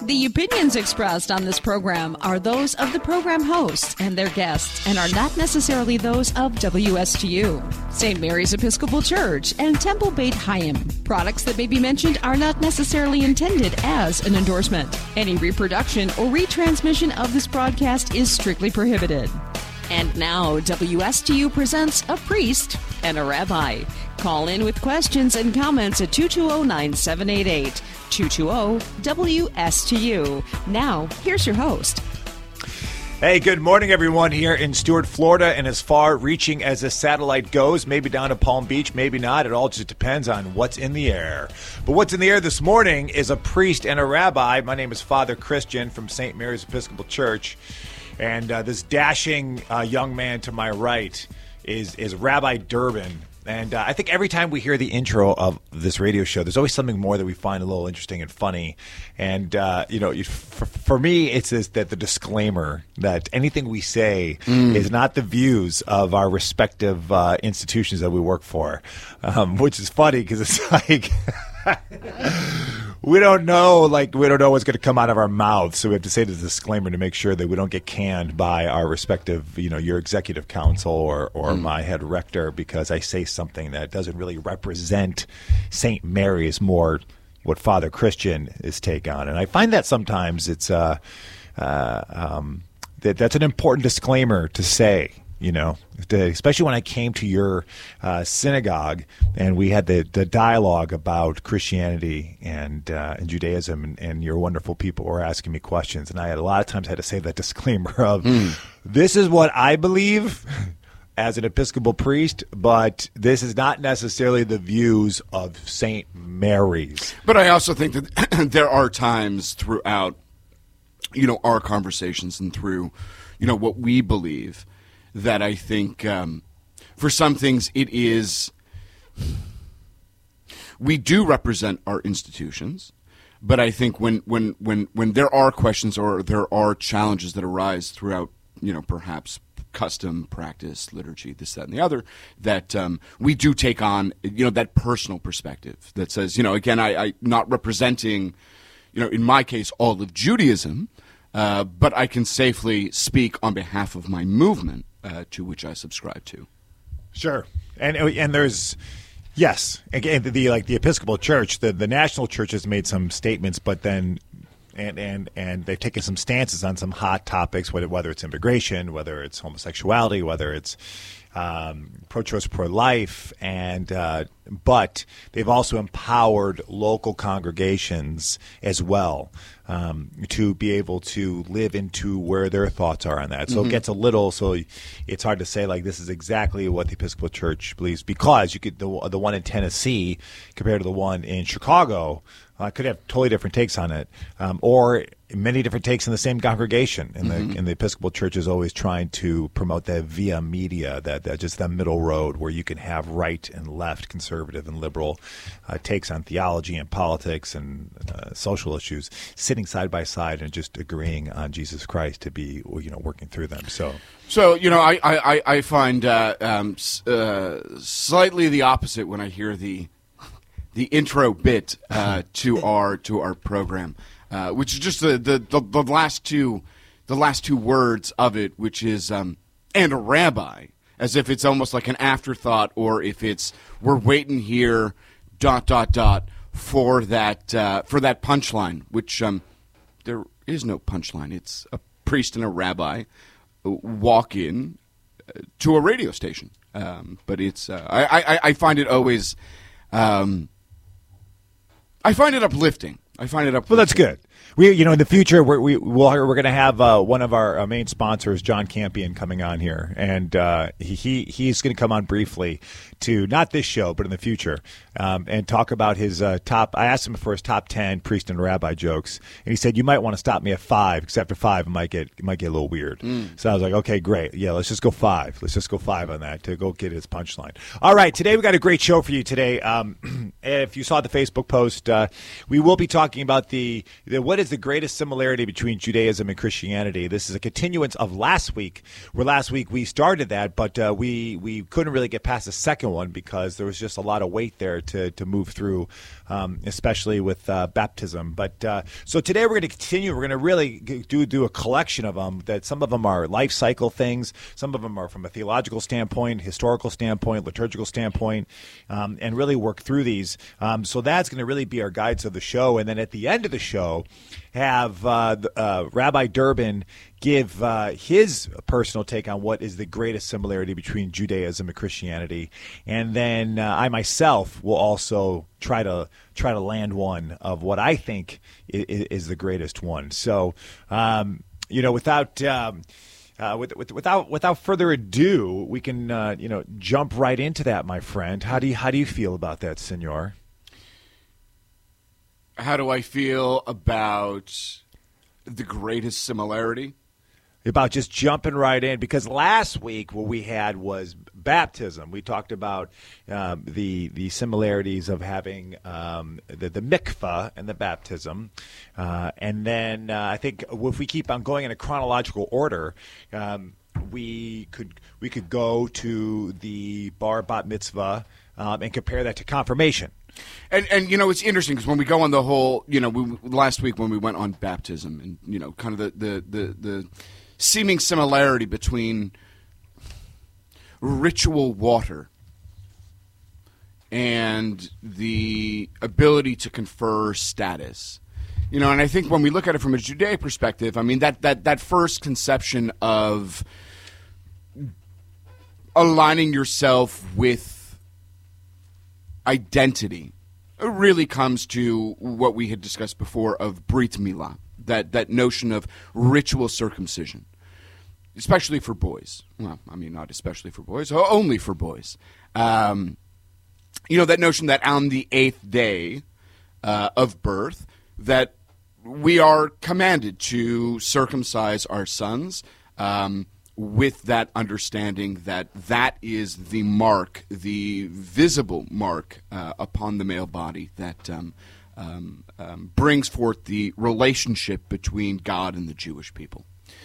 The opinions expressed on this program are those of the program hosts and their guests and are not necessarily those of WSTU, St. Mary's Episcopal Church, and Temple Beit Chaim. Products that may be mentioned are not necessarily intended as an endorsement. Any reproduction or retransmission of this broadcast is strictly prohibited. And now, WSTU presents A Priest and a Rabbi. Call in with questions and comments at 220-9788. 220-WSTU. Now, here's your host. Hey, good morning, everyone, here in Stuart, Florida, and as far-reaching as the satellite goes, maybe down to Palm Beach, maybe not. It all just depends on what's in the air. But what's in the air this morning is a priest and a rabbi. My name is Father Christian from St. Mary's Episcopal Church, and this dashing young man to my right is Rabbi Durbin. And I think every time we hear the intro of this radio show, there's always something more that we find a little interesting and funny. And, for me, it's that the disclaimer that anything we say is not the views of our respective institutions that we work for, which is funny because it's like we don't know what's going to come out of our mouths. So we have to say the disclaimer to make sure that we don't get canned by our respective, your executive council or my head rector because I say something that doesn't really represent St. Mary's, more what Father Christian is take on. And I find that sometimes it's that's an important disclaimer to say. Especially when I came to your synagogue and we had the dialogue about Christianity and Judaism, and your wonderful people were asking me questions, and I had a lot of times had to say that disclaimer of this is what I believe as an Episcopal priest, but this is not necessarily the views of St. Mary's. But I also think that there are times throughout, our conversations and through, what we believe, that I think for some things we do represent our institutions, but I think when there are questions or there are challenges that arise throughout, perhaps custom, practice, liturgy, this, that, and the other, that we do take on, that personal perspective that says, again, I not representing, in my case, all of Judaism, but I can safely speak on behalf of my movement, to which I subscribe to. Sure, and there's yes, again the Episcopal Church, the national church has made some statements, but then and they've taken some stances on some hot topics, whether it's immigration, whether it's homosexuality, whether it's pro-choice, pro-life, but they've also empowered local congregations as well to be able to live into where their thoughts are on that. So it gets so it's hard to say this is exactly what the Episcopal Church believes, because you could the one in Tennessee compared to the one in Chicago could have totally different takes on it, or many different takes in the same congregation. And the Episcopal Church is always trying to promote that via media, that just that middle road where you can have right and left, conservative and liberal takes on theology and politics and social issues, sitting side by side and just agreeing on Jesus Christ to be working through them. So I find slightly the opposite when I hear the intro bit to our program, which is just the last two words of it, which is and a rabbi, as if it's almost like an afterthought, or if it's we're waiting here ... for that punchline, which there is no punchline. It's a priest and a rabbi walk in to a radio station, but it's I find it always. I find it uplifting. Well, that's good. We, in the future, we're going to have one of our main sponsors, John Campion, coming on here, and he's going to come on briefly to not this show, but in the future, and talk about his top. I asked him for his top 10 priest and rabbi jokes, and he said you might want to stop me at 5, because after 5 it might get a little weird. So I was like, okay, great, yeah, let's just go 5. Let's just go 5 on that to go get his punchline. All right, today we got a great show for you today. If you saw the Facebook post, we will be talking about what is is the greatest similarity between Judaism and Christianity? This is a continuance of last week, where last week we started that, but we couldn't really get past the second one because there was just a lot of weight there to move through, especially with baptism. But so today we're going to continue. We're going to really do a collection of them. That some of them are life cycle things, some of them are from a theological standpoint, historical standpoint, liturgical standpoint, and really work through these. So that's going to really be our guides of the show. And then at the end of the show, have Rabbi Durbin give his personal take on what is the greatest similarity between Judaism and Christianity. And then I myself will also try to land one of what I think is the greatest one. So, without further ado, we can jump right into that, my friend. How do you feel about that, Senor? How do I feel about the greatest similarity? About just jumping right in, because last week what we had was baptism. We talked about the similarities of having the mikvah and the baptism, and then I think if we keep on going in a chronological order, we could go to the bar bat mitzvah and compare that to confirmation. And it's interesting because when we go on the whole, last week when we went on baptism and kind of the seeming similarity between ritual water and the ability to confer status. And I think when we look at it from a Judaic perspective, I mean that first conception of aligning yourself with identity really comes to what we had discussed before of Brit Milah, that notion of ritual circumcision, especially for boys. Well, I mean, not especially for boys, only for boys. That notion that on the 8th day of birth, that we are commanded to circumcise our sons, with that understanding that is the mark, the visible mark upon the male body that brings forth the relationship between God and the Jewish people.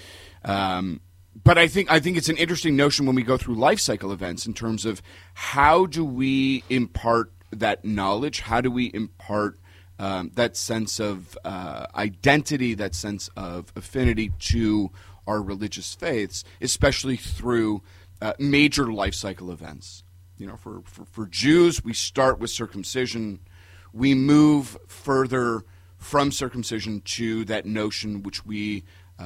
But I think it's an interesting notion when we go through life cycle events in terms of how do we impart that knowledge? How do we impart that sense of identity, that sense of affinity to our religious faiths, especially through major life cycle events. For Jews, we start with circumcision. We move further from circumcision to that notion which we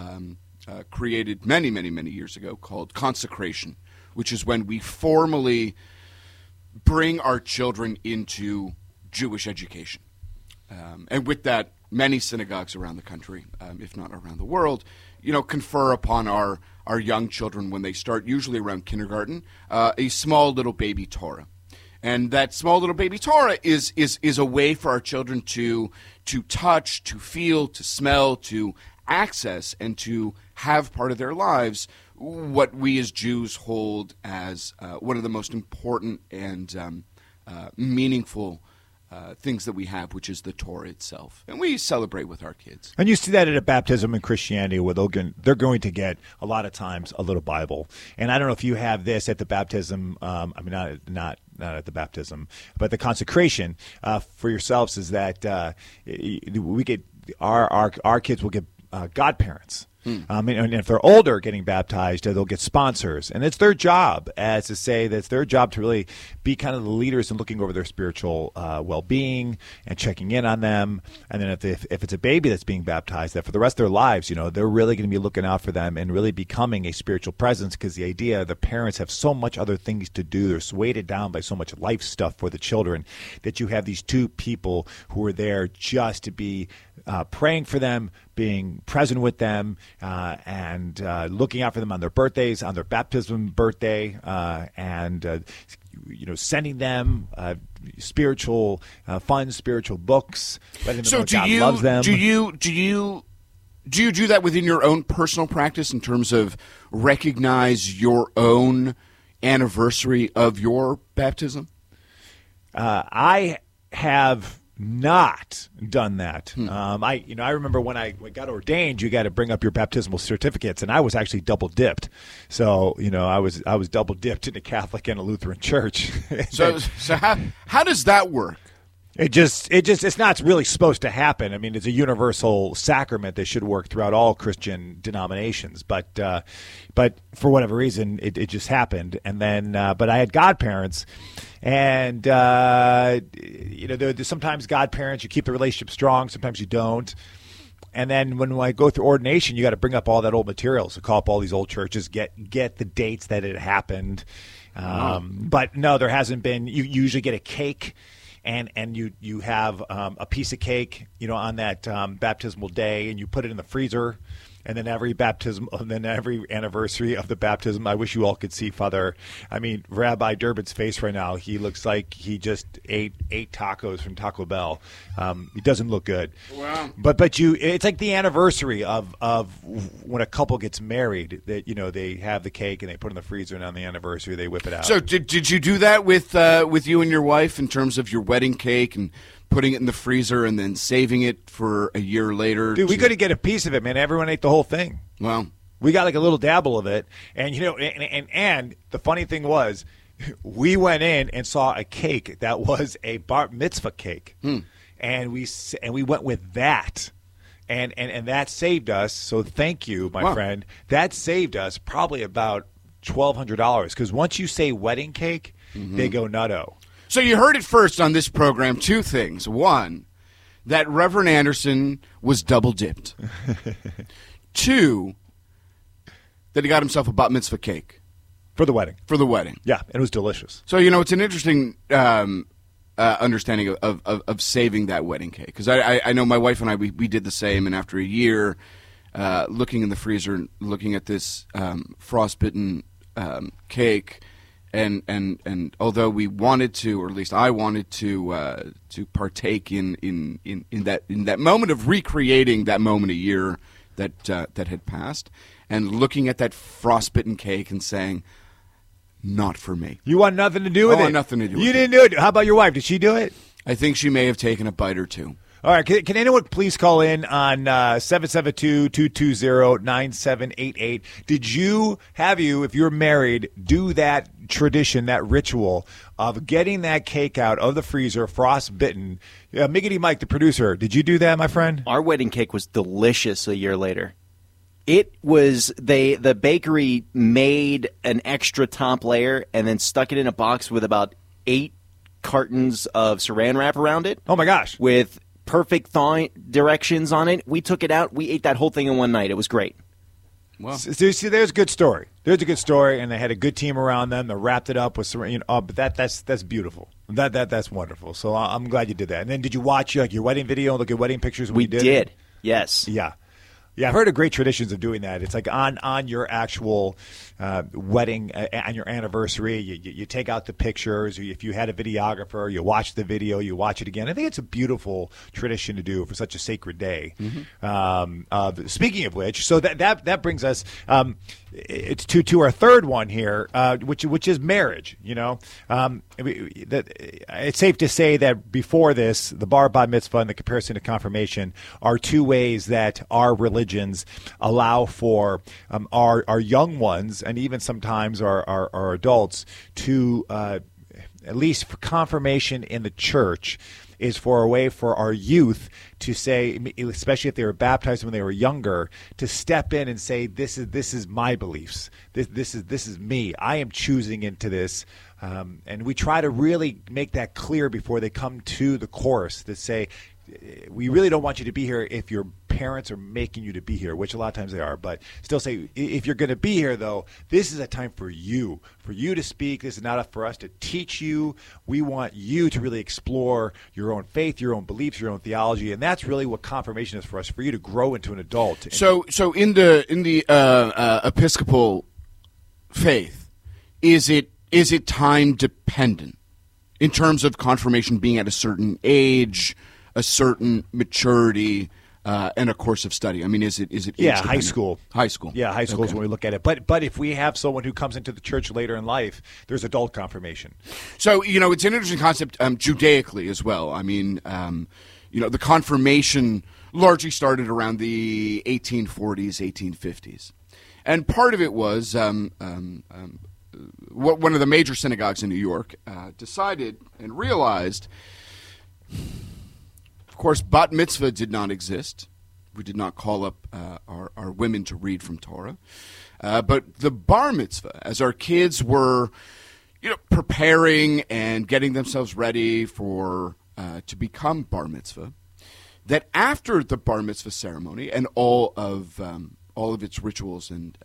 created many, many, many years ago called consecration, which is when we formally bring our children into Jewish education. And with that, many synagogues around the country, if not around the world, confer upon our young children when they start, usually around kindergarten, a small little baby Torah. And that small little baby Torah is a way for our children to touch, to feel, to smell, to access, and to have part of their lives what we as Jews hold as one of the most important and meaningful things that we have, which is the Torah itself. And we celebrate with our kids. And you see that at a baptism in Christianity where they're going to get, a lot of times, a little Bible. And I don't know if you have this at the baptism, not at the baptism, but the consecration for yourselves is that we get our kids will get godparents. And if they're older getting baptized, they'll get sponsors. And it's their job, as to say, that's their job to really be kind of the leaders in looking over their spiritual well-being and checking in on them. And then if it's a baby that's being baptized, that for the rest of their lives, they're really going to be looking out for them and really becoming a spiritual presence, because the idea the parents have so much other things to do. They're weighted down by so much life stuff for the children that you have these two people who are there just to be praying for them, being present with them, and looking out for them on their birthdays, on their baptism birthday, and sending them spiritual, fun spiritual books, letting them know God loves them. Do you do that within your own personal practice in terms of recognize your own anniversary of your baptism? I have not done that. I remember when I got ordained, you got to bring up your baptismal certificates, and I was actually double dipped. So I was double dipped in a Catholic and a Lutheran church. So how does that work? It's not really supposed to happen. I mean, it's a universal sacrament that should work throughout all Christian denominations. But for whatever reason, it just happened. And then, but I had godparents, and there's sometimes godparents, you keep the relationship strong, sometimes you don't. And then when I go through ordination, you got to bring up all that old material. So call up all these old churches, get the dates that it happened. But no, there hasn't been. You usually get a cake. And you have a piece of cake, on that baptismal day, and you put it in the freezer. And then every anniversary of the baptism, I wish you all could see Rabbi Durbin's face right now. He looks like he just ate 8 tacos from Taco Bell. He doesn't look good. Wow. But it's like the anniversary of when a couple gets married. That they have the cake and they put it in the freezer, and on the anniversary they whip it out. So did you do that with you and your wife in terms of your wedding cake and putting it in the freezer and then saving it for a year later? Dude, we couldn't get a piece of it, man. Everyone ate the whole thing. Well, we got like a little dabble of it. And, and the funny thing was, we went in and saw a cake that was a bar mitzvah cake. And we went with that. And that saved us. So thank you, my friend. That saved us probably about $1,200. Because once you say wedding cake, they go nutto. So you heard it first on this program, 2 things. 1, that Reverend Anderson was double dipped. 2, that he got himself a bat mitzvah cake. For the wedding. For the wedding. Yeah, it was delicious. So, it's an interesting understanding of saving that wedding cake. Because I know my wife and I, we did the same, and after a year looking in the freezer and looking at this frostbitten cake, And although we wanted to, or at least I wanted to partake in that moment of recreating that moment a year that had passed, and looking at that frostbitten cake and saying, "Not for me." You want nothing to do with it. Nothing to do with it. You didn't do it. How about your wife? Did she do it? I think she may have taken a bite or two. All right. Can anyone please call in on 772-220-9788? Did you, if you're married, do that tradition, that ritual of getting that cake out of the freezer, frostbitten? Miggity Mike, the producer, did you do that, my friend? Our wedding cake was delicious a year later. It was the bakery made an extra top layer and then stuck it in a box with about 8 cartons of saran wrap around it. Oh my gosh. With perfect thawing directions on it. We took it out. We ate that whole thing in one night. It was great. Well, see, there's a good story. There's a good story, and they had a good team around them. They wrapped it up with some, but that's beautiful. That's wonderful. So I'm glad you did that. And then did you watch your wedding video, look at wedding pictures? We did. Yes. Yeah. Yeah, I've heard of great traditions of doing that. It's like on your actual wedding, on your anniversary, you take out the pictures. If you had a videographer, you watch the video, you watch it again. I think it's a beautiful tradition to do for such a sacred day. Speaking of which, so that brings us it's to our third one here, which is marriage. It's safe to say that before this, the bar mitzvah and the comparison to confirmation are 2 ways that our religions allow for our young ones and even sometimes our adults to, at least for confirmation in the church, is for a way for our youth to say, especially if they were baptized when they were younger, to step in and say, this is my beliefs. This is me. I am choosing into this. And we try to really make that clear before they come to the chorus, to say, we really don't want you to be here if your parents are making you to be here, which a lot of times they are, but still say, if you're going to be here, though, this is a time for you to speak. This is not for us to teach you. We want you to really explore your own faith, your own beliefs, your own theology, and that's really what confirmation is for us, for you to grow into an adult. So in the Episcopal faith, is it time dependent in terms of confirmation being at a certain age, a certain maturity? and a course of study? I mean, is it Yeah, age high school. High school. Yeah, high school is Okay. when we look at it. But if we have someone who comes into the church later in life, there's adult confirmation. So, it's an interesting concept Judaically as well. I mean, the confirmation largely started around the 1840s, 1850s. And part of it was one of the major synagogues in New York decided and realized, of course, bat mitzvah did not exist. We did not call up our women to read from Torah. But the bar mitzvah, as our kids were preparing and getting themselves ready for to become bar mitzvah, that after the bar mitzvah ceremony and all of its rituals and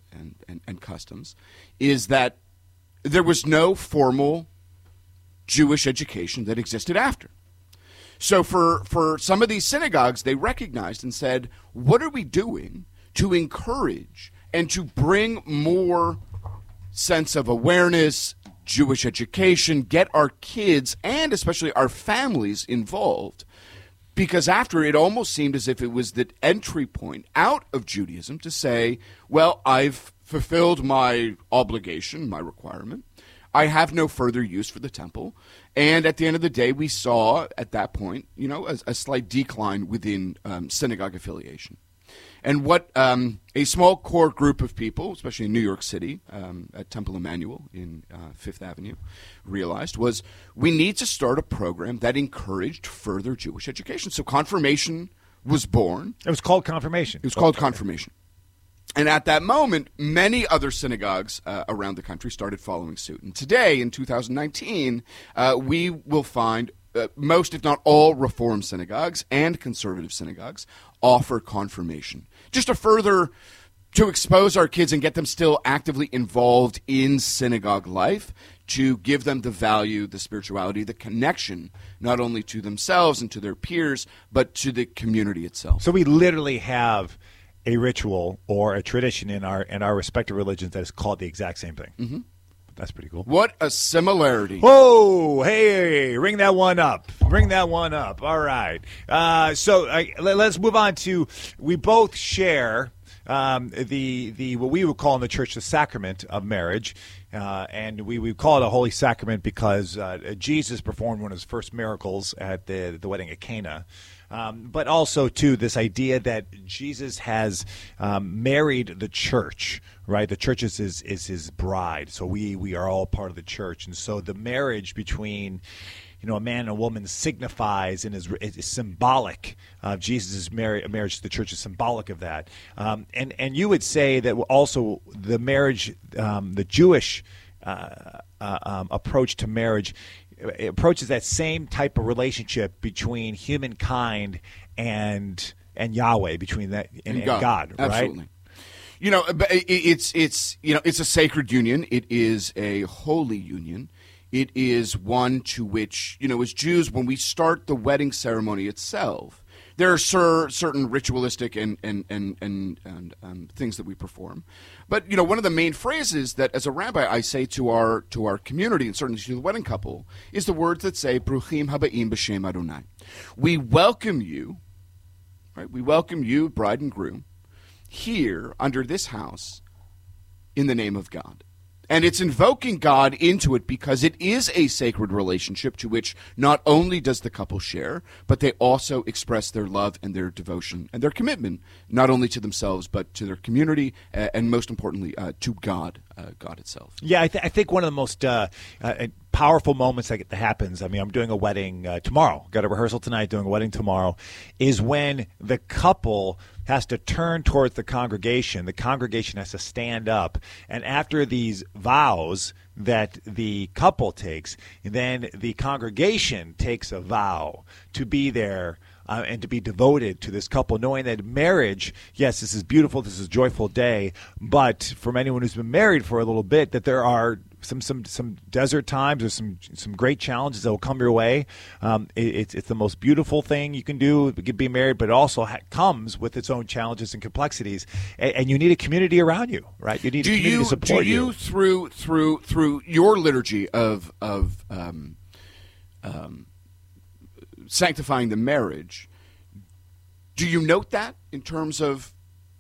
customs, is that there was no formal Jewish education that existed after. So for some of these synagogues, they recognized and said, what are we doing to encourage and to bring more sense of awareness, Jewish education, get our kids and especially our families involved? Because after it almost seemed as if it was the entry point out of Judaism to say, well, I've fulfilled my obligation, my requirement. I have no further use for the temple. And at the end of the day, we saw at that point, a slight decline within synagogue affiliation. And what a small core group of people, especially in New York City, at Temple Emmanuel in Fifth Avenue, realized was we need to start a program that encouraged further Jewish education. So confirmation was born. It was called confirmation. It was called confirmation. And at that moment, many other synagogues around the country started following suit. And today, in 2019, we will find most, if not all, Reform synagogues and conservative synagogues offer confirmation. Just to expose our kids and get them still actively involved in synagogue life, to give them the value, the spirituality, the connection, not only to themselves and to their peers, but to the community itself. So we literally have a ritual or a tradition in our respective religions that is called the exact same thing. Mm-hmm. That's pretty cool. What a similarity. Whoa, hey, ring that one up. Bring that one up. All right. Let's move on to, we both share the what we would call in the church the sacrament of marriage. And we call it a holy sacrament because Jesus performed one of his first miracles at the wedding at Cana. But also, too, this idea that Jesus has married the church, right? The church is his bride. So we are all part of the church. And so the marriage between a man and a woman signifies and is symbolic of Jesus' marriage to the church is symbolic of that. And you would say that also the marriage, the Jewish approach to marriage, it approaches that same type of relationship between humankind and Yahweh, between that and God, right? Absolutely. It's a sacred union. It is a holy union. It is one to which, as Jews, when we start the wedding ceremony itself, there are certain ritualistic and things that we perform. But, one of the main phrases that, as a rabbi, I say to our community, and certainly to the wedding couple, is the words that say, Bruchim haba'im b'shem Adonai. We welcome you, right? We welcome you, bride and groom, here under this house in the name of God. And it's invoking God into it because it is a sacred relationship to which not only does the couple share, but they also express their love and their devotion and their commitment, not only to themselves, but to their community, and most importantly, to God, God itself. Yeah, I think one of the most powerful moments that happens, I'm doing a wedding tomorrow, got a rehearsal tonight, doing a wedding tomorrow, is when the couple has to turn towards the congregation has to stand up, and after these vows that the couple takes, then the congregation takes a vow to be there and to be devoted to this couple, knowing that marriage, yes, this is beautiful, this is a joyful day, but from anyone who's been married for a little bit, that there are some desert times or some great challenges that will come your way. It's the most beautiful thing you can do, be married, but it also comes with its own challenges and complexities. And you need a community around you, right? You need a community to support you. Through your liturgy of sanctifying the marriage, Do you note that in terms of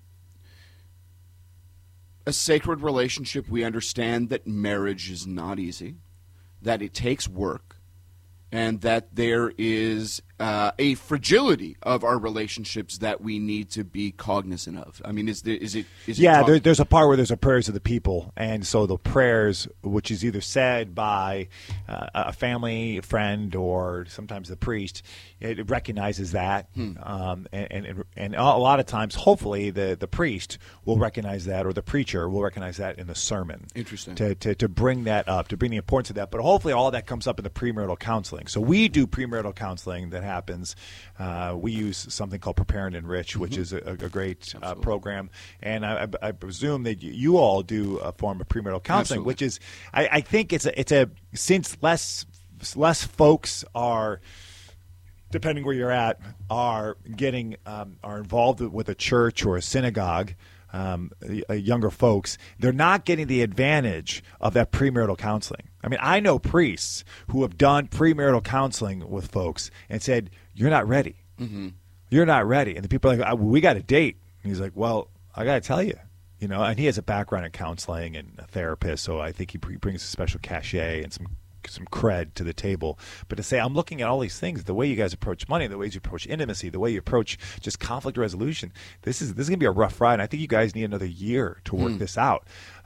a sacred relationship? We understand that marriage is not easy, that it takes work, and that there is a fragility of our relationships that we need to be cognizant of. I mean, is it? Yeah, there's a part where there's a prayers of the people, and so the prayers, which is either said by a family friend or sometimes the priest, it recognizes that, and a lot of times, hopefully, the priest will recognize that, or the preacher will recognize that in the sermon. Interesting. To bring that up, to bring the importance of that, but hopefully all of that comes up in the premarital counseling. So we do premarital counseling that happens. We use something called Prepare and Enrich, which is a great program, and I presume that you all do a form of premarital counseling, which is I think it's a since less folks are, depending where you're at, are getting are involved with a church or a synagogue. Younger folks, they're not getting the advantage of that premarital counseling. I mean, I know priests who have done premarital counseling with folks and said, "You're not ready. Mm-hmm. You're not ready." And the people are like, "We got a date." And he's like, "Well, I got to tell you, And he has a background in counseling and a therapist, so I think he brings a special cachet and some cred to the table. But to say, I'm looking at all these things, the way you guys approach money, the way you approach intimacy, the way you approach just conflict resolution, this is going to be a rough ride. And I think you guys need another year to work this out.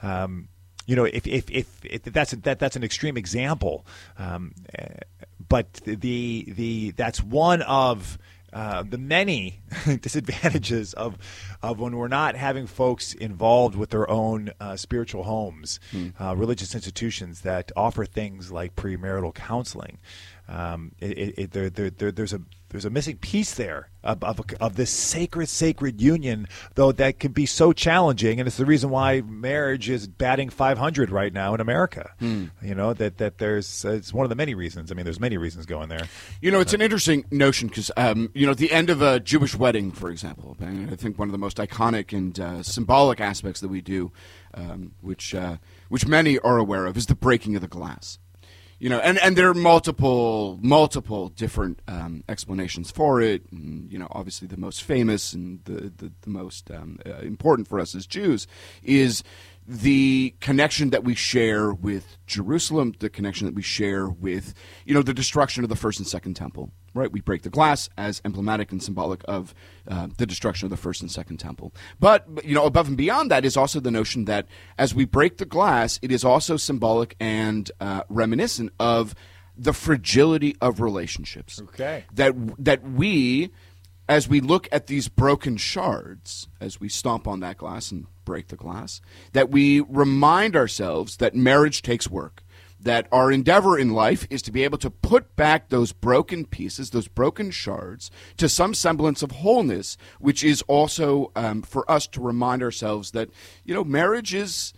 If that's an extreme example, but that's one of the many disadvantages of when we're not having folks involved with their own spiritual homes, religious institutions that offer things like premarital counseling. There's a missing piece there of this sacred union, though, that can be so challenging, and it's the reason why marriage is batting 500 right now in America. That there's it's one of the many reasons. I mean, there's many reasons going there. It's an interesting notion because at the end of a Jewish wedding, for example, I think one of the most iconic and symbolic aspects that we do, which many are aware of, is the breaking of the glass. And there are multiple different explanations for it. And, obviously the most famous and the most important for us as Jews is the connection that we share with Jerusalem, the connection that we share with, the destruction of the first and second temple. Right, we break the glass as emblematic and symbolic of the destruction of the first and second temple. But above and beyond that is also the notion that as we break the glass, it is also symbolic and reminiscent of the fragility of relationships. Okay, that we, as we look at these broken shards, as we stomp on that glass and break the glass, that we remind ourselves that marriage takes work. That our endeavor in life is to be able to put back those broken pieces, those broken shards, to some semblance of wholeness, which is also for us to remind ourselves that, marriage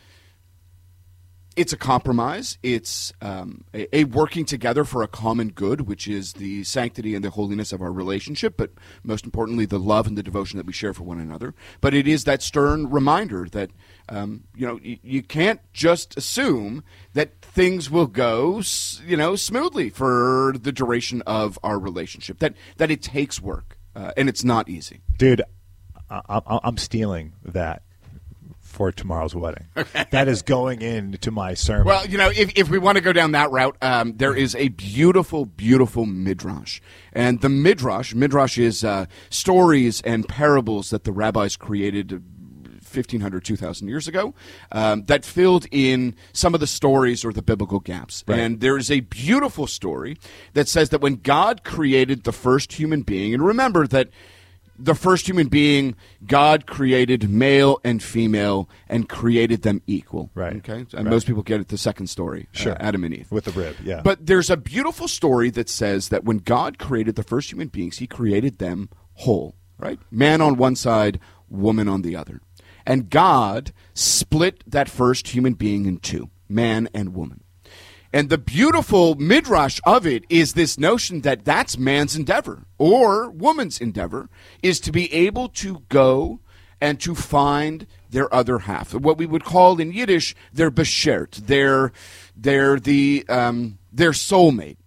it's a compromise. It's a working together for a common good, which is the sanctity and the holiness of our relationship, but most importantly, the love and the devotion that we share for one another. But it is that stern reminder that, you can't just assume that things will go, smoothly for the duration of our relationship, that it takes work, and it's not easy. Dude, I'm stealing that for tomorrow's wedding. That is going into my sermon. Well, if we want to go down that route, there is a beautiful, beautiful midrash. And the midrash is stories and parables that the rabbis created 1,500, 2,000 years ago that filled in some of the stories or the biblical gaps. Right. And there is a beautiful story that says that when God created the first human being, and remember that the first human being, God created male and female and created them equal. Right. Okay. And most people get it the second story, sure. Adam and Eve. With the rib, yeah. But there's a beautiful story that says that when God created the first human beings, he created them whole, right? Man on one side, woman on the other. And God split that first human being in two, man and woman. And the beautiful midrash of it is this notion that that's man's endeavor or woman's endeavor is to be able to go and to find their other half, what we would call in Yiddish their beshert, their soulmate.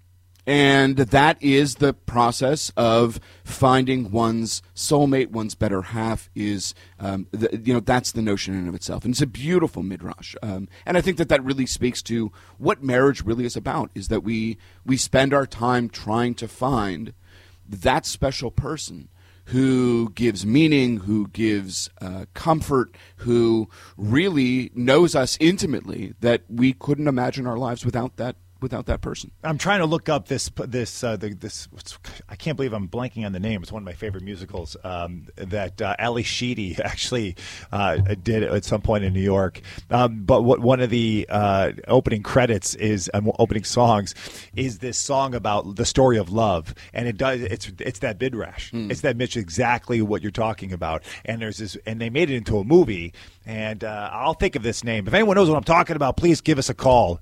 And that is the process of finding one's soulmate, one's better half. Is that's the notion in and of itself, and it's a beautiful midrash. And I think that really speaks to what marriage really is about: is that we spend our time trying to find that special person who gives meaning, who gives comfort, who really knows us intimately, that we couldn't imagine our lives without that person. I'm trying to look up this. I can't believe I'm blanking on the name. It's one of my favorite musicals that Ali Sheedy actually did at some point in New York. But one of the opening credits is opening songs is this song about the story of love, and it's that midrash. It's that Mitch, exactly what you're talking about. And there's this, and they made it into a movie. And I'll think of this name. If anyone knows what I'm talking about, please give us a call,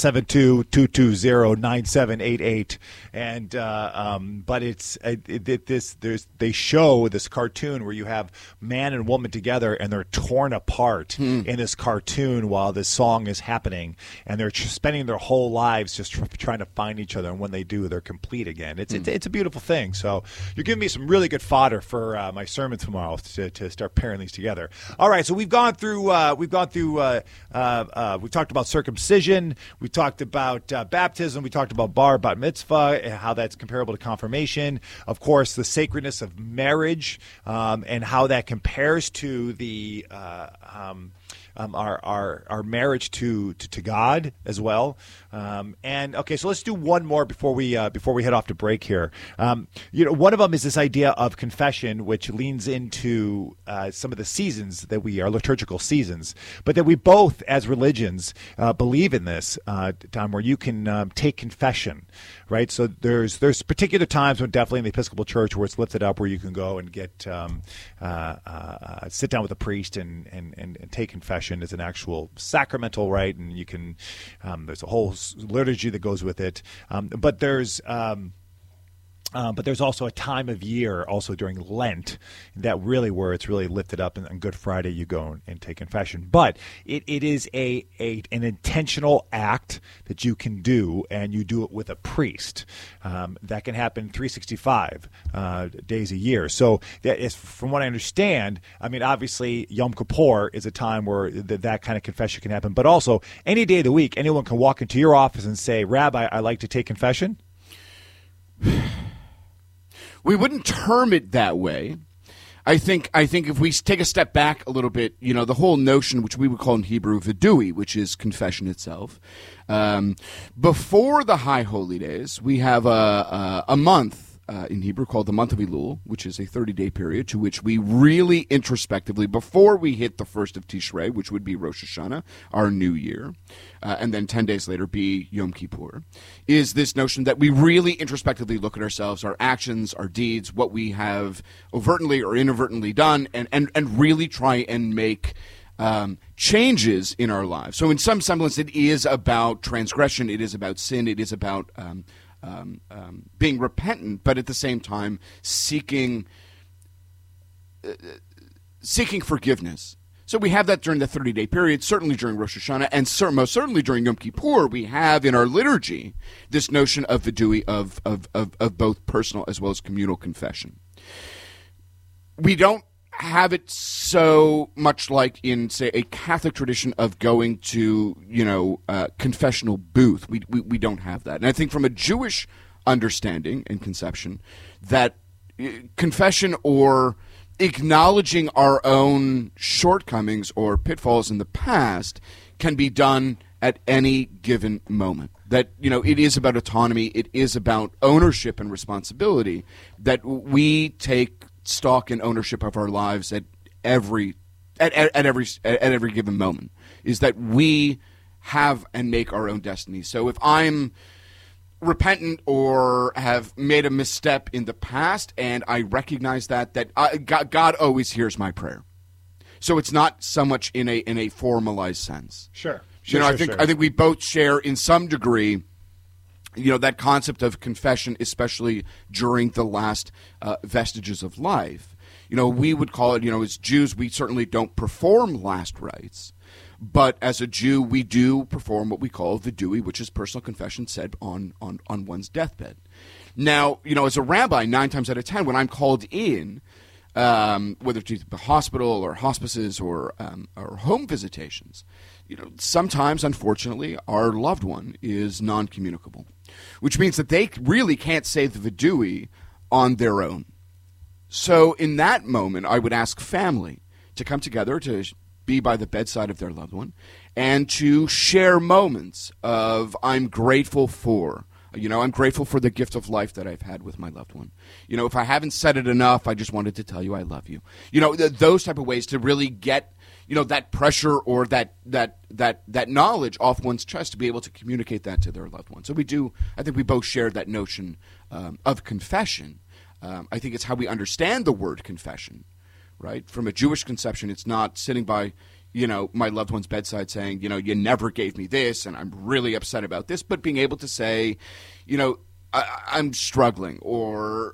772-220-9788. And but they show this cartoon where you have man and woman together, and they're torn apart in this cartoon while this song is happening, and they're spending their whole lives just trying to find each other. And when they do, they're complete again. It's a beautiful thing. So you're giving me some really good fodder for my sermon tomorrow to start pairing these together. All right, so we've talked about circumcision, we talked about baptism, we talked about bar mitzvah, how that's comparable to confirmation, of course the sacredness of marriage, and how that compares to the our marriage to God as well. And okay, so let's do one more before we head off to break here. One of them is this idea of confession, which leans into some of the seasons that we are liturgical seasons, but that we both, as religions, believe in this time where you can take confession, right? So there's particular times when definitely in the Episcopal Church where it's lifted up, where you can go and get sit down with a priest and take confession as an actual sacramental rite, and you can there's a whole liturgy that goes with it, but there's also a time of year, also during Lent, that really where it's really lifted up. And on Good Friday, you go and take confession. But it is an intentional act that you can do, and you do it with a priest. That can happen 365 days a year. So that is, from what I understand, I mean, obviously Yom Kippur is a time where that kind of confession can happen. But also, any day of the week, anyone can walk into your office and say, "Rabbi, I'd like to take confession." We wouldn't term it that way. I think if we take a step back a little bit, the whole notion, which we would call in Hebrew vidui, which is confession itself. Before the High Holy Days, we have a month in Hebrew called the month of Elul, which is a 30-day period to which we really introspectively, before we hit the first of Tishrei, which would be Rosh Hashanah, our new year, and then 10 days later be Yom Kippur, is this notion that we really introspectively look at ourselves, our actions, our deeds, what we have overtly or inadvertently done, and really try and make changes in our lives. So in some semblance, it is about transgression, it is about sin, it is about being repentant, but at the same time seeking forgiveness. So we have that during the 30-day period, certainly during Rosh Hashanah, and most certainly during Yom Kippur. We have in our liturgy this notion of vidui, of both personal as well as communal confession. We don't have it so much like in, say, a Catholic tradition of going to, confessional booth. We don't have that. And I think from a Jewish understanding and conception, that confession or acknowledging our own shortcomings or pitfalls in the past can be done at any given moment. That, it is about autonomy, it is about ownership and responsibility, that we take stock and ownership of our lives at every given moment, is that we have and make our own destiny. So if I'm repentant or have made a misstep in the past and I recognize that God always hears my prayer. So it's not so much in a formalized sense. Sure. I think we both share in some degree that concept of confession, especially during the last vestiges of life. We would call it, as Jews, we certainly don't perform last rites, But as a Jew, we do perform what we call vidui, which is personal confession said on one's deathbed. Now, as a rabbi, 9 times out of 10, when I'm called in, whether it's the hospital or hospices or home visitations, sometimes, unfortunately, our loved one is non-communicable, which means that they really can't say the vidui on their own. So in that moment, I would ask family to come together to be by the bedside of their loved one and to share moments of I'm grateful for. I'm grateful for the gift of life that I've had with my loved one. If I haven't said it enough, I just wanted to tell you I love you. Those type of ways to really get, that pressure or that knowledge off one's chest to be able to communicate that to their loved one. So I think we both share that notion of confession. I think it's how we understand the word confession, right? From a Jewish conception, it's not sitting by my loved one's bedside saying, you never gave me this and I'm really upset about this, but being able to say, I'm struggling or,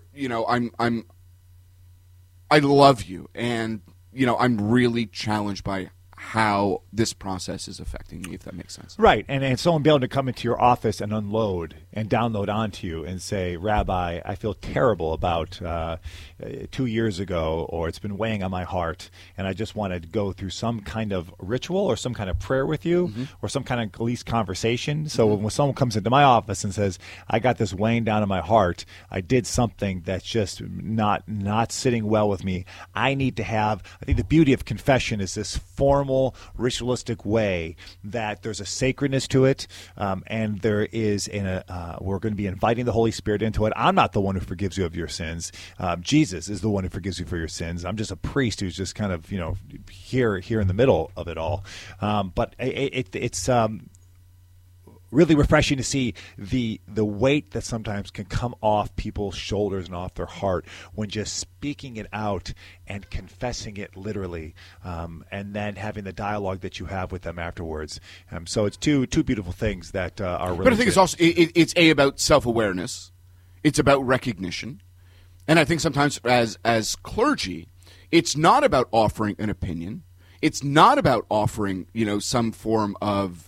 I love you and, I'm really challenged by how this process is affecting me, if that makes sense. Right. And someone be able to come into your office and unload and download onto you and say, Rabbi, I feel terrible about 2 years ago, or it's been weighing on my heart, and I just want to go through some kind of ritual or some kind of prayer with you or some kind of at least conversation. So when someone comes into my office and says, I got this weighing down on my heart, I did something that's just not sitting well with me, I need to have, I think the beauty of confession is this formal, ritualistic way that there's a sacredness to it, and there is we're going to be inviting the Holy Spirit into it. I'm not the one who forgives you of your sins. Jesus is the one who forgives you for your sins. I'm just a priest who's just kind of here in the middle of it all. But it's really refreshing to see the weight that sometimes can come off people's shoulders and off their heart when just speaking it out and confessing it literally, and then having the dialogue that you have with them afterwards. So it's two beautiful things that are really. But I think it's also it's about self-awareness, it's about recognition, and I think sometimes as clergy, it's not about offering an opinion, it's not about offering some form of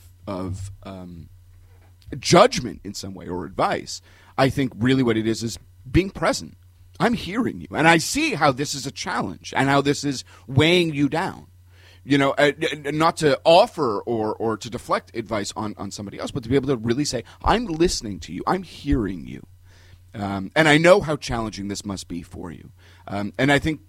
judgment in some way or advice. I think really what it is being present. I'm hearing you, and I see how this is a challenge and how this is weighing you down. Not to offer or to deflect advice on somebody else, but to be able to really say, I'm listening to you, I'm hearing you. And I know how challenging this must be for you. And I think,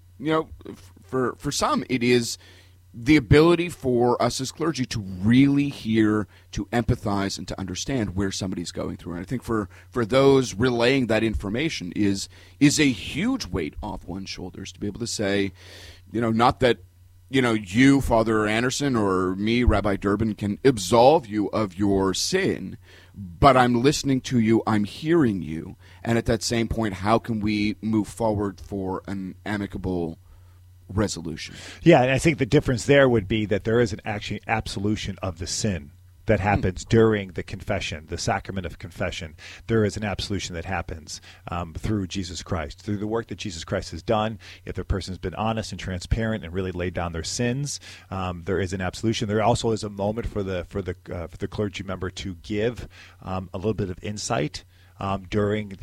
for some, it is the ability for us as clergy to really hear, to empathize, and to understand where somebody's going through. And I think for those relaying that information is a huge weight off one's shoulders to be able to say, not that, you, Father Anderson, or me, Rabbi Durbin, can absolve you of your sin, but I'm listening to you, I'm hearing you, and at that same point, how can we move forward for an amicable resolution? Yeah, and I think the difference there would be that there is an actually absolution of the sin that happens during the confession, the sacrament of confession. There is an absolution that happens through Jesus Christ, through the work that Jesus Christ has done. If the person's been honest and transparent and really laid down their sins, there is an absolution. There also is a moment for the clergy member to give a little bit of insight during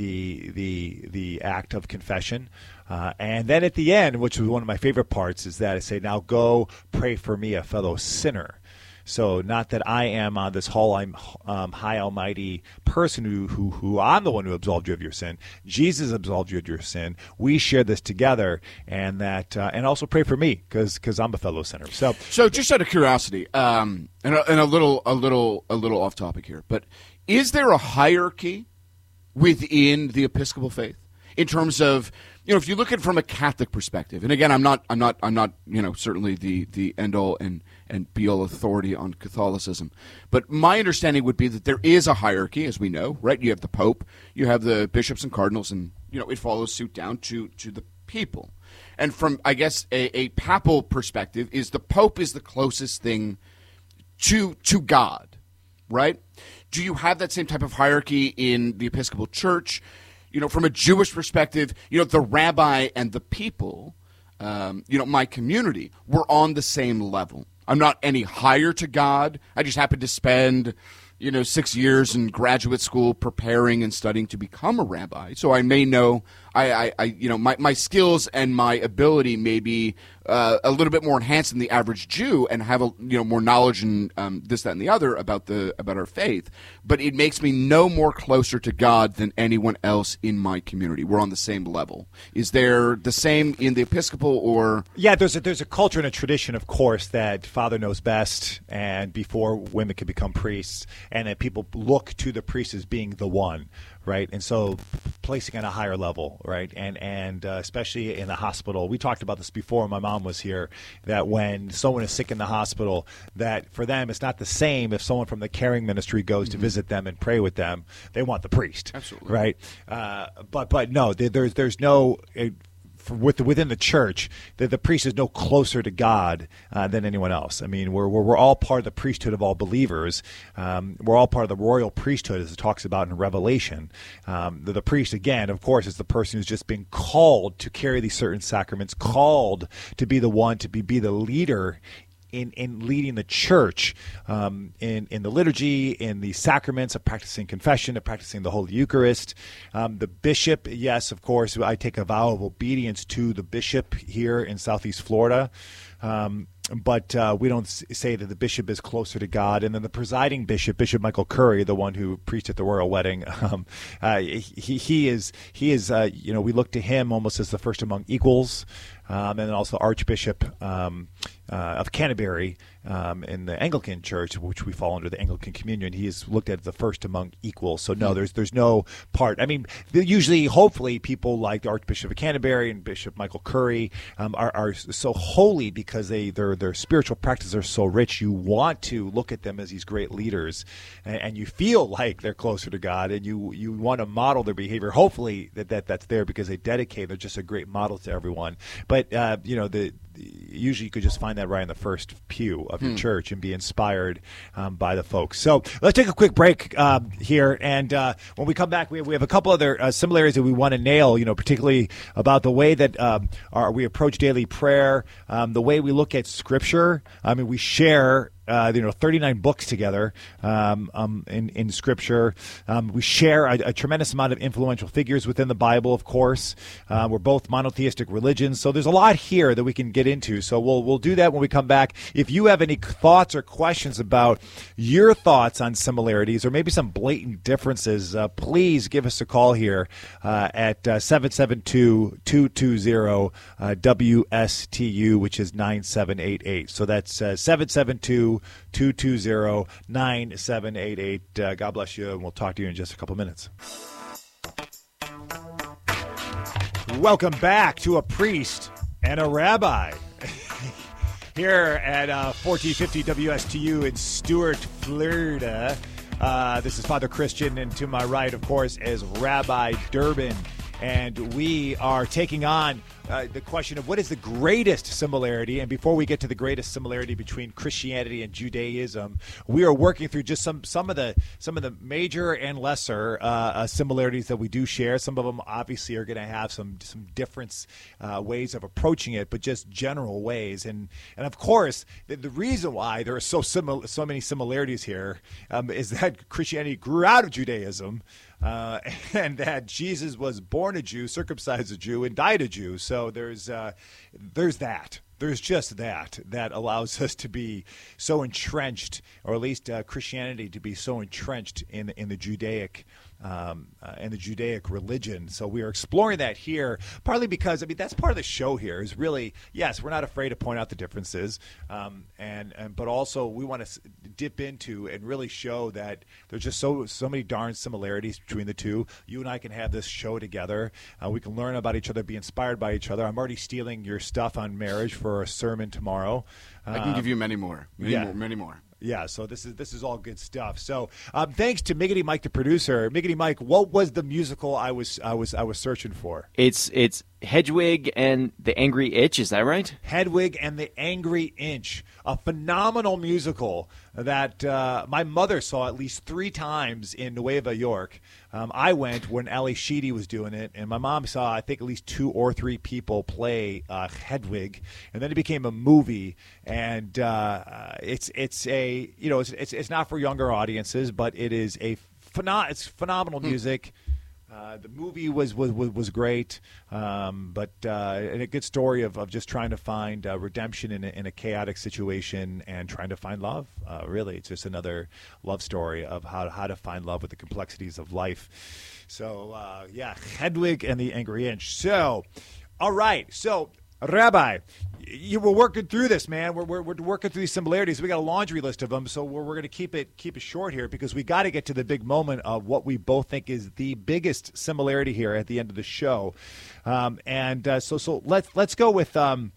the act of confession. And then at the end, which was one of my favorite parts, is that I say, now go pray for me, a fellow sinner. So not that I am on this whole high almighty person who I'm the one who absolved you of your sin. Jesus absolved you of your sin. We share this together, and that and also pray for me because I'm a fellow sinner. So just out of curiosity, and a little off topic here, but is there a hierarchy within the Episcopal faith in terms of, if you look at it from a Catholic perspective, and again, I'm not certainly the end all and be all authority on Catholicism, but my understanding would be that there is a hierarchy, as we know, right? You have the Pope, you have the bishops and cardinals, and it follows suit down to the people. And from, I guess, a papal perspective, is the Pope is the closest thing to God, right? Do you have that same type of hierarchy in the Episcopal Church? From a Jewish perspective, the rabbi and the people, my community, we're on the same level. I'm not any higher to God. I just happen to spend 6 years in graduate school preparing and studying to become a rabbi. So I may know, my skills and my ability may be a little bit more enhanced than the average Jew, and have more knowledge and this, that, and the other about our faith. But it makes me no more closer to God than anyone else in my community. We're on the same level. Is there the same in the Episcopal, or? Yeah, there's a culture and a tradition, of course, that Father knows best, and before women can become priests, and that people look to the priest as being the one, right? And so placing on a higher level, right? And especially in the hospital. We talked about this before my mom was here, that when someone is sick in the hospital, that for them it's not the same if someone from the caring ministry goes to visit them and pray with them. They want the priest. Absolutely. Right? But no, there's no... within the church, the priest is no closer to God than anyone else. I mean, we're all part of the priesthood of all believers. We're all part of the royal priesthood, as it talks about in Revelation. The priest, again, of course, is the person who's just been called to carry these certain sacraments, called to be the one to be the leader in leading the church in the liturgy, in the sacraments, of practicing confession, of practicing the Holy Eucharist. The bishop, yes, of course, I take a vow of obedience to the bishop here in Southeast Florida. But we don't say that the bishop is closer to God. And then the presiding bishop, Bishop Michael Curry, the one who preached at the royal wedding, he is. We look to him almost as the first among equals. And then also Archbishop of Canterbury in the Anglican Church, which we fall under the Anglican Communion. He is looked at as the first among equals. So no, there's no part. I mean, usually, hopefully, people like the Archbishop of Canterbury and Bishop Michael Curry are so holy because their spiritual practices are so rich. You want to look at them as these great leaders, and you feel like they're closer to God, and you want to model their behavior. Hopefully that's there because they dedicate. They're just a great model to everyone. But usually you could just find that right in the first pew of your church and be inspired by the folks. So let's take a quick break here, and when we come back, we have a couple other similarities that we want to nail. Particularly about the way that we approach daily prayer, the way we look at Scripture. I mean, we share 39 books together in Scripture. We share a tremendous amount of influential figures within the Bible, of course. We're both monotheistic religions, so there's a lot here that we can get into. So we'll do that when we come back. If you have any thoughts or questions about your thoughts on similarities or maybe some blatant differences, please give us a call here at 772-220-WSTU, which is 9788. So that's 772-220-9788. God bless you, and we'll talk to you in just a couple minutes. Welcome back to A Priest and a Rabbi here at 1450 WSTU in Stuart, Florida. This is Father Christian, and to my right, of course, is Rabbi Durbin. And we are taking on the question of what is the greatest similarity. And before we get to the greatest similarity between Christianity and Judaism, we are working through just some of the major and lesser similarities that we do share. Some of them obviously are going to have some different ways of approaching it, but just general ways. And of course, the reason why there are so many similarities here is that Christianity grew out of Judaism. And that Jesus was born a Jew, circumcised a Jew, and died a Jew. So there's that. There's just that allows us to be so entrenched, or at least Christianity to be so entrenched in the Judaic religion. So we are exploring that here, partly because that's part of the show here. Is really, yes, we're not afraid to point out the differences, but also we want to dip into and really show that there's just so many darn similarities between the two. You and I can have this show together. We can learn about each other, be inspired by each other. I'm already stealing your stuff on marriage for a sermon tomorrow. I can give you many more. Many more. Yeah, so this is all good stuff. So thanks to Miggity Mike, the producer. Miggity Mike, what was the musical I was searching for? It's Hedwig and the Angry Inch. Is that right? Hedwig and the Angry Inch. a phenomenal musical that my mother saw at least 3 times in Nueva York. I went when Ali Sheedy was doing it, and my mom saw, I think, at least 2 or 3 people play Hedwig, and then it became a movie. And it's not for younger audiences, but it is it's phenomenal music. The movie was great, but and a good story of just trying to find redemption in a chaotic situation and trying to find love. Really, it's just another love story of how to find love with the complexities of life. So, Hedwig and the Angry Inch. So, all right. So, Rabbi, you were working through this, man. We're working through these similarities. We got a laundry list of them, so we're going to keep it short here because we got to get to the big moment of what we both think is the biggest similarity here at the end of the show. So let's go with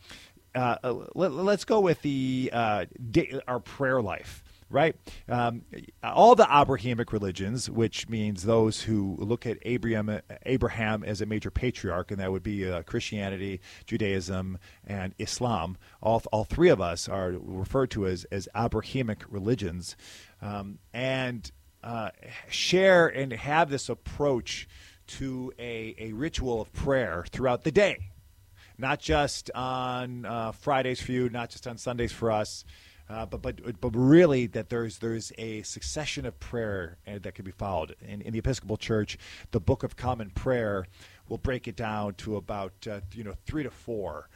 our prayer life. Right? All the Abrahamic religions, which means those who look at Abraham as a major patriarch, and that would be Christianity, Judaism, and Islam, all 3 of us are referred to as Abrahamic religions, and share and have this approach to a ritual of prayer throughout the day, not just on Fridays for you, not just on Sundays for us. But really that there's a succession of prayer that can be followed. In the Episcopal Church, the Book of Common Prayer will break it down to about 3 to 4.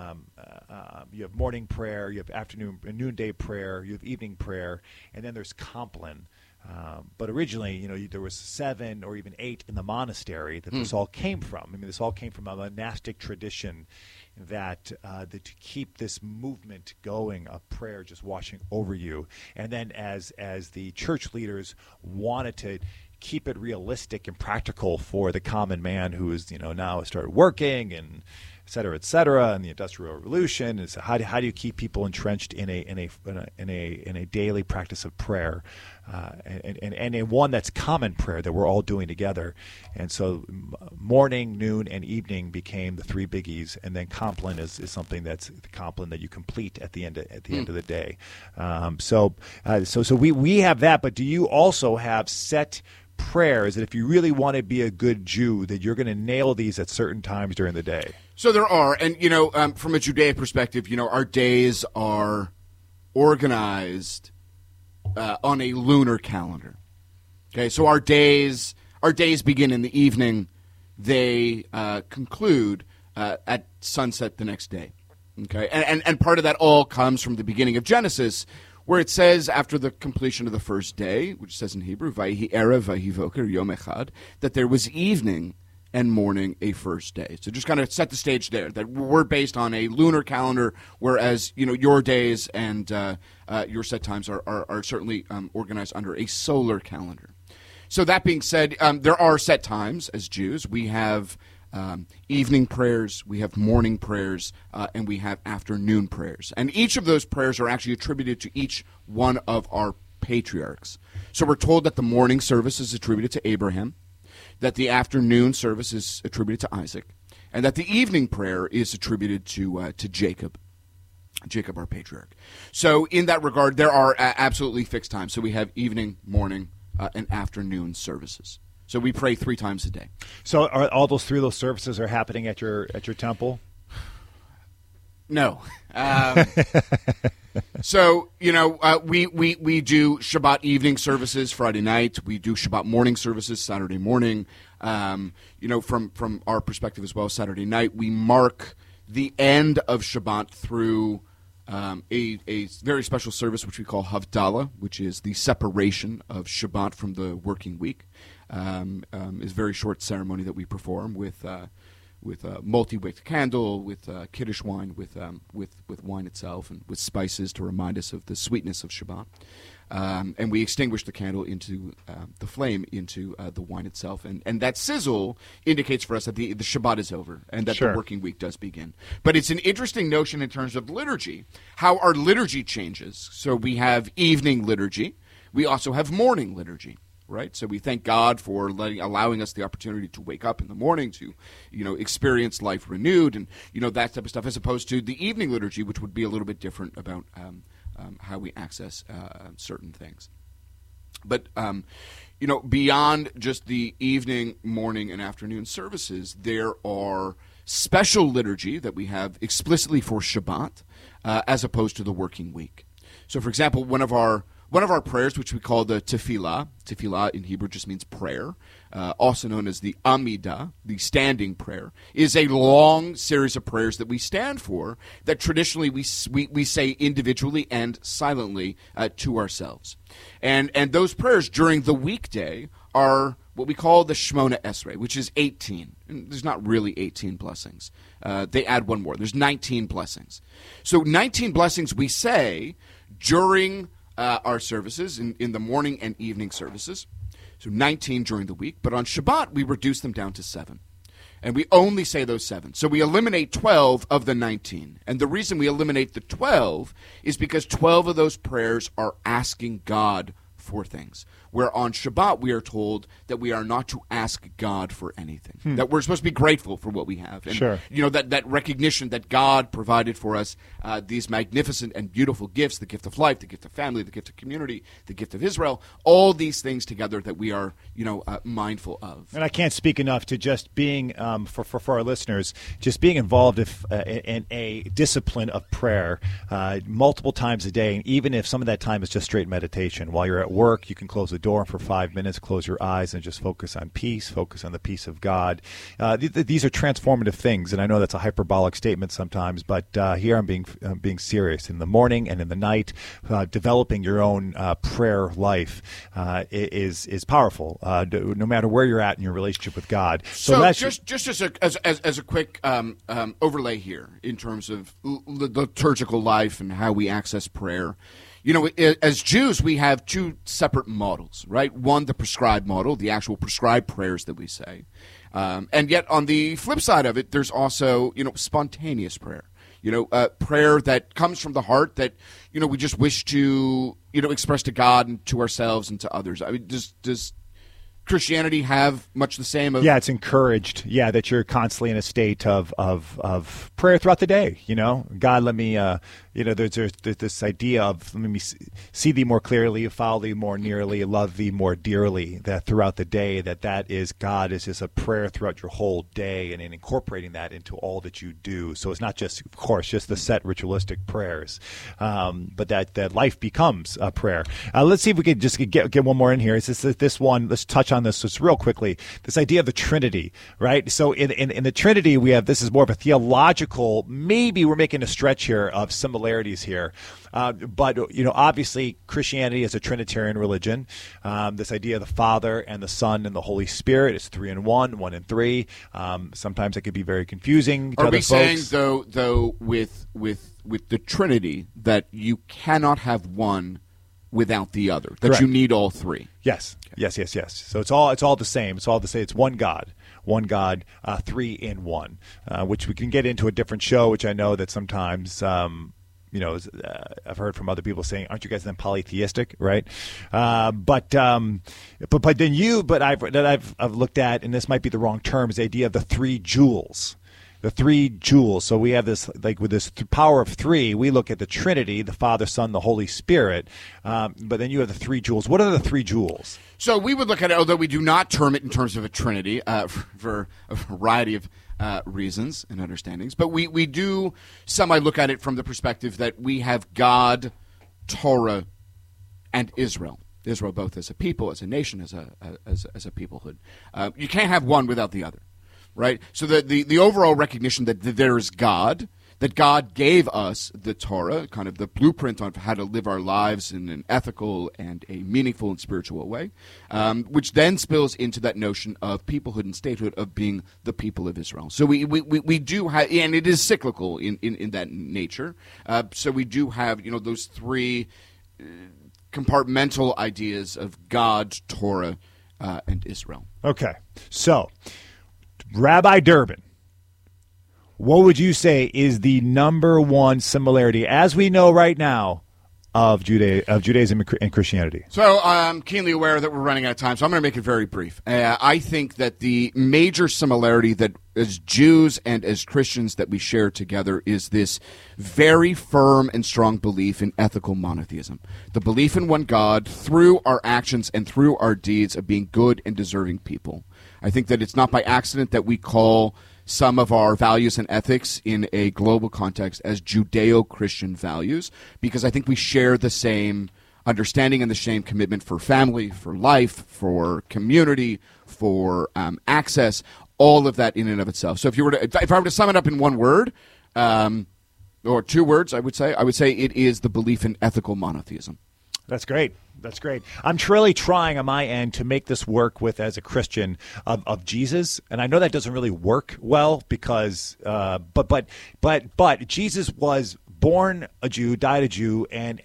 You have morning prayer, you have afternoon and noonday prayer, you have evening prayer, and then there's Compline. But originally, there was 7 or even 8 in the monastery that this all came from. I mean, this all came from a monastic tradition that to keep this movement going of prayer just washing over you. And then as the church leaders wanted to keep it realistic and practical for the common man who is now started working and et cetera, and the Industrial Revolution. And so how do you keep people entrenched in a daily practice of prayer, and in one that's common prayer that we're all doing together? And so morning, noon, and evening became the 3 biggies, and then Compline is something that's the Compline that you complete at the end of the day. So we have that, but do you also have set prayers that if you really want to be a good Jew, that you're going to nail these at certain times during the day? So there are, and from a Judaic perspective, our days are organized on a lunar calendar. Okay, so our days begin in the evening; they conclude at sunset the next day. Okay, and part of that all comes from the beginning of Genesis, where it says after the completion of the first day, which says in Hebrew, Vayihi erev vayihi voker yom echad, that there was evening and morning a first day. So just kind of set the stage there, that we're based on a lunar calendar, whereas your days and your set times are certainly organized under a solar calendar. So that being said, there are set times as Jews. We have evening prayers, we have morning prayers, and we have afternoon prayers. And each of those prayers are actually attributed to each one of our patriarchs. So we're told that the morning service is attributed to Abraham, that the afternoon service is attributed to Isaac, and that the evening prayer is attributed to Jacob, our patriarch. So in that regard, there are absolutely fixed times. So we have evening, morning, and afternoon services. So we pray 3 times a day. So are all those services are happening at your temple? No. So, we do Shabbat evening services Friday night. We do Shabbat morning services Saturday morning. From our perspective as well, Saturday night, we mark the end of Shabbat through a very special service which we call Havdalah, which is the separation of Shabbat from the working week. It's a very short ceremony that we perform with multi-wick candle, with Kiddush wine, with wine itself, and with spices to remind us of the sweetness of Shabbat. And we extinguish the candle into the flame into the wine itself, and that sizzle indicates for us that the Shabbat is over and that the working week does begin. But it's an interesting notion in terms of liturgy, how our liturgy changes. So we have evening liturgy, we also have morning liturgy. Right, so we thank God for allowing us the opportunity to wake up in the morning to, experience life renewed and that type of stuff, as opposed to the evening liturgy, which would be a little bit different about how we access certain things. But beyond just the evening, morning, and afternoon services, there are special liturgy that we have explicitly for Shabbat, as opposed to the working week. So, for example, one of our prayers, which we call the tefillah in Hebrew just means prayer, also known as the Amidah, the standing prayer, is a long series of prayers that we stand for that traditionally we say individually and silently to ourselves. And those prayers during the weekday are what we call the Shemona Esrei, which is 18. And there's not really 18 blessings. They add one more. There's 19 blessings. So 19 blessings we say during our services, in the morning and evening services. So 19 during the week. But on Shabbat, we reduce them down to 7. And we only say those 7. So we eliminate 12 of the 19. And the reason we eliminate the 12 is because 12 of those prayers are asking God for things. Where on Shabbat we are told that we are not to ask God for anything. That we're supposed to be grateful for what we have. And, Sure. That recognition that God provided for us these magnificent and beautiful gifts, the gift of life, the gift of family, the gift of community, the gift of Israel, all these things together that we are, mindful of. And I can't speak enough to just being, for our listeners, just being involved in a discipline of prayer multiple times a day, and even if some of that time is just straight meditation. While you're at work, you can close the door for 5 minutes, close your eyes, and just focus on peace, focus on the peace of God. These are transformative things, and I know that's a hyperbolic statement sometimes, but here I'm being serious. In the morning and in the night, developing your own prayer life is powerful, no matter where you're at in your relationship with God. So that's just as a quick overlay here in terms of liturgical life and how we access prayer. As Jews, we have two separate models, right? One, the prescribed model, the actual prescribed prayers that we say. And yet on the flip side of it, there's also, spontaneous prayer. Prayer that comes from the heart that, we just wish to, express to God and to ourselves and to others. I mean, does Christianity have much the same? Yeah, it's encouraged. Yeah, that you're constantly in a state of prayer throughout the day. God, let me. There's this idea of let me see thee more clearly, follow thee more nearly, love thee more dearly. That throughout the day, that is God is just a prayer throughout your whole day, and in incorporating that into all that you do. So it's not just, of course, just the set ritualistic prayers, but that life becomes a prayer. Let's see if we could just get one more in here. It's this one. Let's touch on this just real quickly. This idea of the Trinity, right? So in the Trinity, we have this is more of a theological. Maybe we're making a stretch here of similarities here, but obviously Christianity is a Trinitarian religion. This idea of the Father and the Son and the Holy Spirit is 3 in 1, 1 in 3. Sometimes it can be very confusing. Are we saying though with the Trinity that you cannot have one without the other, that Correct. You need all three? Yes. So it's all the same. It's all to say it's one God, 3 in 1, which we can get into a different show, which I know that sometimes I've heard from other people saying, "Aren't you guys then polytheistic?" Right? But I've looked at, and this might be the wrong term, is the idea of the 3 jewels. The 3 jewels. So we have this, like with this power of 3, we look at the Trinity, the Father, Son, the Holy Spirit. But then you have the 3 jewels. What are the 3 jewels? So we would look at it, although we do not term it in terms of a Trinity for a variety of reasons and understandings. But we do semi-look at it from the perspective that we have God, Torah, and Israel. Israel both as a people, as a nation, as a peoplehood. You can't have one without the other. Right? So the overall recognition that there is God, that God gave us the Torah, kind of the blueprint on how to live our lives in an ethical and a meaningful and spiritual way, which then spills into that notion of peoplehood and statehood of being the people of Israel. So we do have, and it is cyclical in that nature. So we do have, those 3 compartmental ideas of God, Torah, and Israel. Okay. So, Rabbi Durbin, what would you say is the number one similarity, as we know right now, of Judaism and Christianity? So I'm keenly aware that we're running out of time, so I'm going to make it very brief. I think that the major similarity that as Jews and as Christians that we share together is this very firm and strong belief in ethical monotheism. The belief in one God through our actions and through our deeds of being good and deserving people. I think that it's not by accident that we call some of our values and ethics in a global context as Judeo-Christian values, because I think we share the same understanding and the same commitment for family, for life, for community, for access, all of that in and of itself. So if I were to sum it up in one word, or two words, I would say it is the belief in ethical monotheism. That's great. That's great. I'm truly trying on my end to make this work with, as a Christian, of Jesus, and I know that doesn't really work well because, but Jesus was born a Jew, died a Jew, and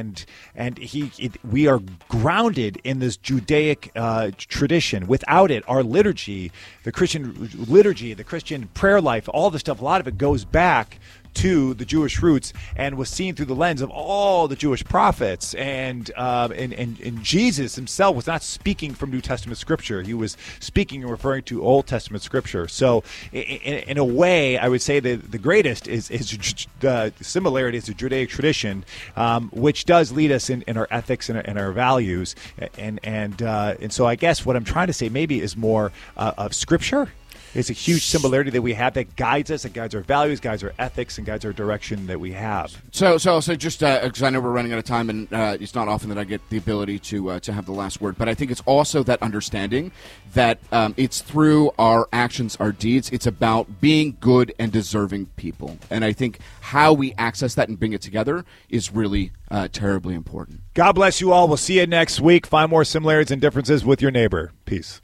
we are grounded in this Judaic tradition. Without it, our liturgy, the Christian liturgy, the Christian prayer life, all the stuff, a lot of it goes back to the Jewish roots and was seen through the lens of all the Jewish prophets. And Jesus himself was not speaking from New Testament scripture. He was speaking and referring to Old Testament scripture. So in a way, I would say that the greatest is the similarity is the Judaic tradition, which does lead us in our ethics and our values. And so I guess what I'm trying to say maybe is more of scripture. It's a huge similarity that we have that guides us, that guides our values, guides our ethics, and guides our direction that we have. So just because I know we're running out of time, and it's not often that I get the ability to have the last word, but I think it's also that understanding that it's through our actions, our deeds, it's about being good and deserving people. And I think how we access that and bring it together is really terribly important. God bless you all. We'll see you next week. Find more similarities and differences with your neighbor. Peace.